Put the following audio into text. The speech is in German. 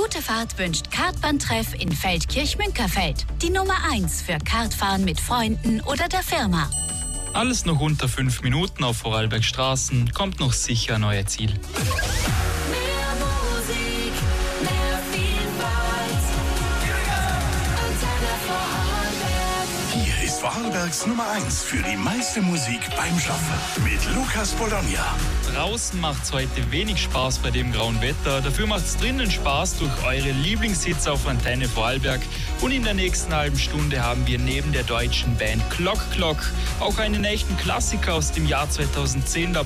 Gute Fahrt wünscht Kartbahntreff in Feldkirch-Münkerfeld. Die Nummer 1 für Kartfahren mit Freunden oder der Firma. Alles noch unter 5 Minuten auf Vorarlbergstraßen, kommt noch sicher ein euer Ziel. Mehr Musik, mehr Vielfalt. Antenne Vorarlberg. Hier ist Vorarlbergs Nummer 1 für die meiste Musik beim Schaffen. Mit Lukas Bologna. Draußen macht's heute wenig Spaß bei dem grauen Wetter. Dafür macht's drinnen Spaß durch eure Lieblingshits auf Antenne Vorarlberg. Und in der nächsten halben Stunde haben wir neben der deutschen Band Clock Clock auch einen echten Klassiker aus dem Jahr 2010 dabei.